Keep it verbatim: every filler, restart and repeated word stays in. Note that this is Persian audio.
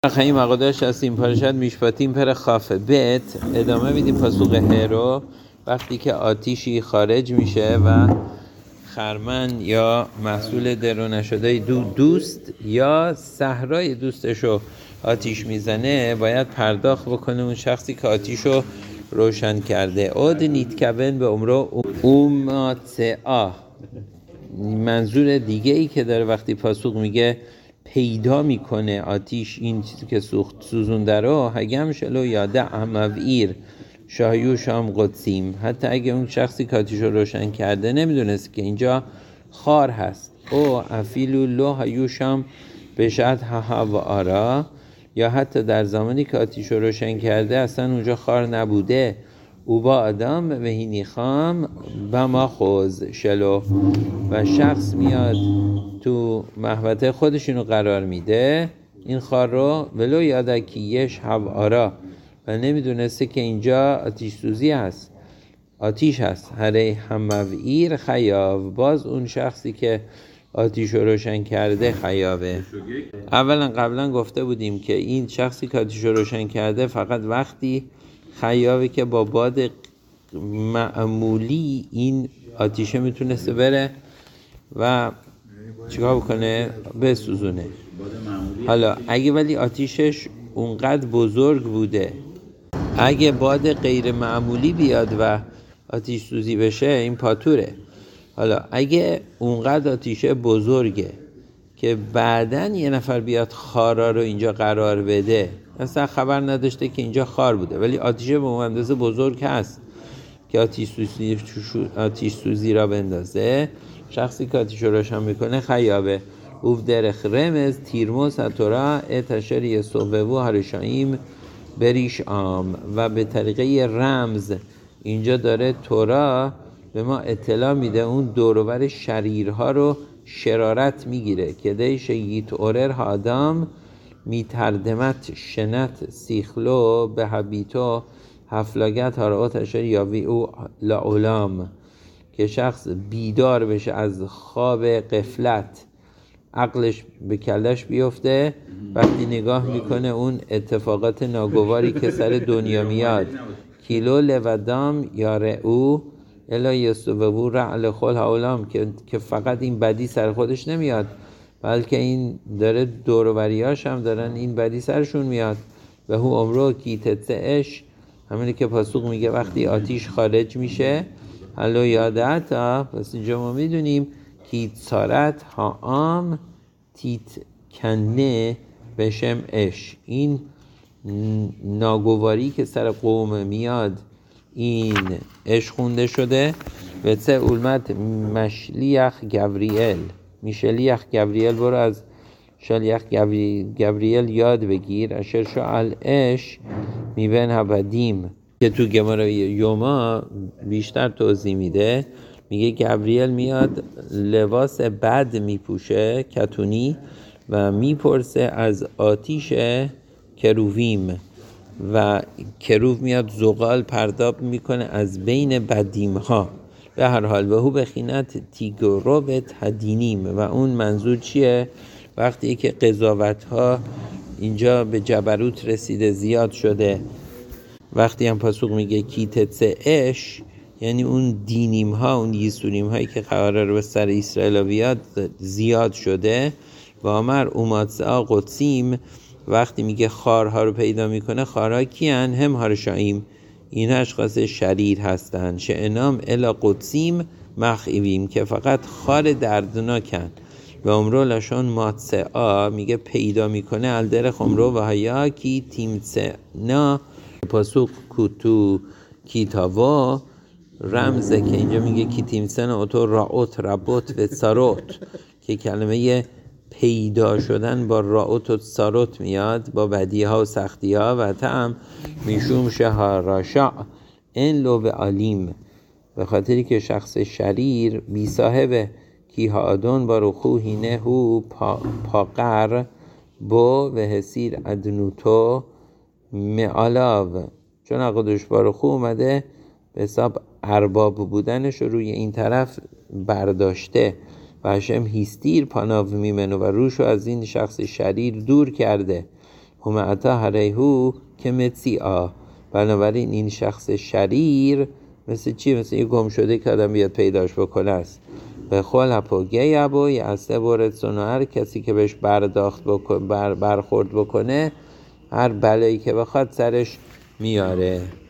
خیلی مقادش هستیم پارشت میشپاتیم پر خافه بیت ادامه میدیم پاسوق هرو وقتی که آتیشی خارج میشه و خرمن یا محصول درو نشده دو دوست یا صحرای دوستشو آتیش میزنه باید پرداخت بکنه اون شخصی که آتیشو روشن کرده. اود نیتکبن به عمرو اوماتعا. منظور دیگه ای که داره وقتی پاسوق میگه پیدا میکنه آتیش این چیزی که سوخت سوزونده رو هگم شلو یاده امویر شایو شام قدسیم، حتی اگه اون شخصی که آتیش رو روشن کرده نمیدونست که اینجا خار هست او افیلو لو هایو شام بشد ها و آرا، یا حتی در زمانی که آتیش رو روشن کرده اصلا اونجا خار نبوده. او با آدم و هینی خام و ما خوز شلو و شخص میاد تو محوطه خودشونو قرار میده این خار رو ولو یادکیش هوارا و نمیدونسته که اینجا آتیش سوزی هست آتیش هست هره همویر خیاو، باز اون شخصی که آتیش رو روشن کرده خیابه. اولا قبلا گفته بودیم که این شخصی که آتیش رو روشن کرده فقط وقتی خیابه که با باد معمولی این آتیشه میتونسته بره و چیکار بکنه؟ بسوزونه. حالا اگه ولی آتیشش اونقدر بزرگ بوده، اگه باد غیر معمولی بیاد و آتیش سوزی بشه این پاتوره. حالا اگه اونقدر آتیشه بزرگه که بعدن یه نفر بیاد خارا رو اینجا قرار بده، اصلا خبر نداشته که اینجا خار بوده ولی آتیشه به اندازه بزرگ هست که آتیش سوزی, آتیش سوزی را بندازه، شخصی که آتیش رو روشن میکنه خیابه. اوف درخ رمز تیرموس اتورا اتشری صوبو هرشاییم بریش آم، و به طریقه رمز اینجا داره تورا به ما اطلاع میده اون دوروبر شریرها رو شرارت میگیره که دیش ییت اورر هادام میتردمت شنت سیخلو به حبیتو هفلاگت هارات اشار یاوی او لعولام، که شخص بیدار بشه از خواب غفلت عقلش به کلش بیفته وقتی نگاه میکنه اون اتفاقات ناگواری که سر دنیا میاد. کیلو لودام یاره او الا یستوبو رعل خل هاولام، که فقط این بدی سر خودش نمیاد بلکه این داره دوروبریاش هم دارن این بدی سرشون میاد. و هو عمرو کیتتش، همینه که پاسوق میگه وقتی آتیش خارج میشه حالا یادت ها، پس اینجا ما میدونیم کیت سارت ها آم تیت کنه بشم اش، این ناگواری که سر قوم میاد این اش خونده شده. و سه علمت مشلیخ گوریل میشلیخ گوریل، برو از شلیخ گوریل یاد بگیر. اشر شعال اش میبن هبدیم که تو گمارای یوما بیشتر توضیح میده، میگه گوریل میاد لباس بد میپوشه کتونی و میپرسه از آتیش کروویم و کروو میاد زغال پرداب میکنه از بین بدیم ها. به هر حال به هو بخینت تیگروبت هدینیم، و اون منظور چیه؟ وقتی که قضاوت ها اینجا به جبروت رسیده زیاد شده. وقتی هم پاسوق میگه کیتتسه اش یعنی اون دینیم ها اون یسوریم هایی که قراره رو به سر اسرائیل بیاد زیاد شده. و امر اوماتسا قدسیم، وقتی میگه خارها رو پیدا میکنه خارها کیان؟ هم هارشاییم، این اشخاص شریر هستن. شعنام الا قدسیم مخیویم، که فقط خار دردناکن. و امرو لشان ماتسعا میگه پیدا میکنه الدر خمرو و هیا کی تیمتسنا پاسوق کتو کیتاوا رمزه که اینجا میگه کی تیمتسنا اتو راوت ربوت و ساروت، که کلمه پیدا شدن با راوت و ساروت میاد با بدی ها و سختی ها. و تعم میشوم شهاراشا این لو به علیم، به خاطری که شخص شریر بی صاحبه کی هادون با رخو هینه هو پاقر با و حسیر ادنوتو معالاو، چون اقدش با رخو اومده به حساب ارباب بودنش روی این طرف برداشته و هشم هیستیر پاناو میمنو و روشو از این شخص شریر دور کرده. همعتا هریهو که متیعا. بنابراین این شخص شریر مثل چی؟ مثل یه گم شده که آدم بیاد پیداش بکنه است. به خول هپوگه ابو یعصه ورد سنو، هر کسی که بهش برداخت بکن بر برخورد بکنه هر بلایی که بخواد سرش میاره.